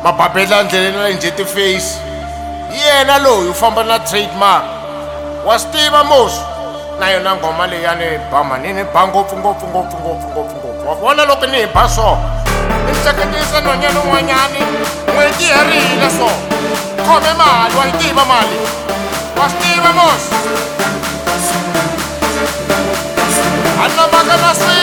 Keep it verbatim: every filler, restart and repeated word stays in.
mababedla endleleni la njeti face yena loyi u famba na trademark wa stiva mos na yona ngoma leyani bama ni ni ba ngopfu ngopfu ngopfu ngopfu ngopfu ngopfu wa vona loko ni hi ba so ni hleketisa nhwanyana un'wanyani n'hweti herile so khome mali wa yi tiva mali wa stiva mos a na maka na